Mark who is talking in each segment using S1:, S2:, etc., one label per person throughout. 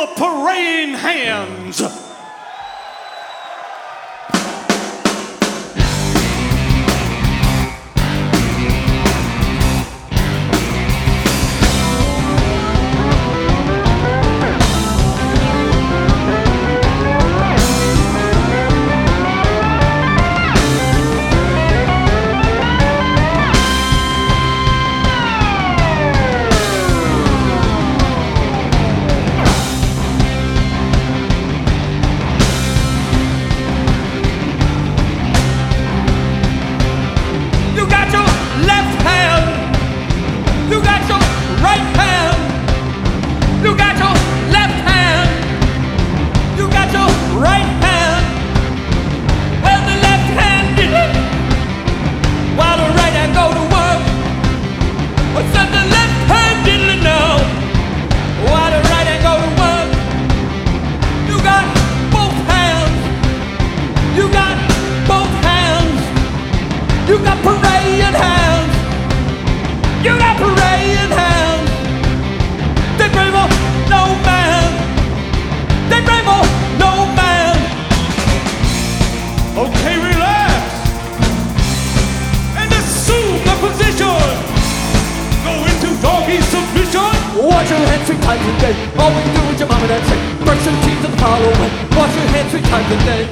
S1: the praying hands. You got praying hands. You got praying hands. They pray for no man. They pray for no man. Okay, relax. And assume the position. Go into doggy submission.
S2: Wash your hands 3 times a day. Always do what your mama and say. Brush your teeth and follow it. Wash your hands 3 times a day.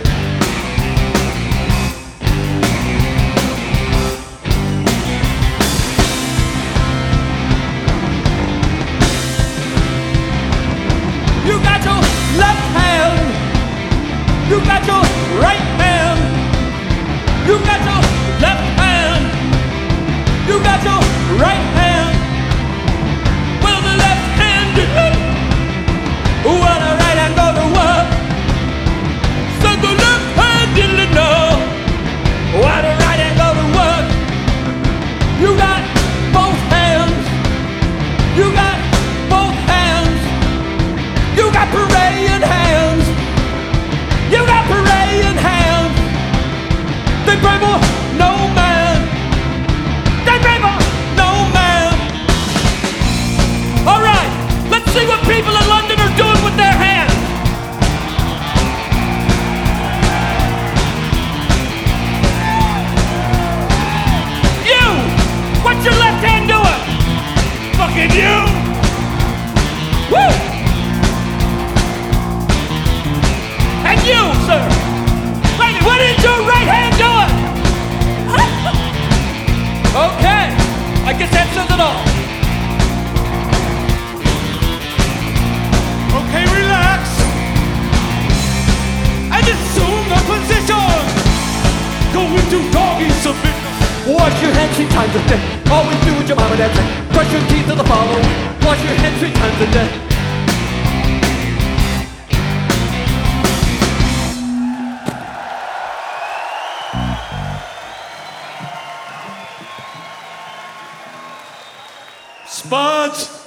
S1: You got your left hand. You got your right hand. You got your left hand. You got your right hand. Well, the left hand did it. While the right hand go to work. So the left hand didn't know. While the right hand go to work. You got both hands. You got both hands. You got praying hands. You got praying hands. They pray for no man. They pray for no man. All right, let's see what people in London are doing with their hands. You, what's your left hand doing? Fucking you. Woo! And you, sir! Lady, what is your right hand doing? Okay, I guess that says it all. Okay, relax. And assume the position. Go into doggy submission.
S2: Wash your hands 3 times a day. Always do what your mama and say. Brush your teeth to the follow. Wash your hands 3 times a day.
S1: Spuds.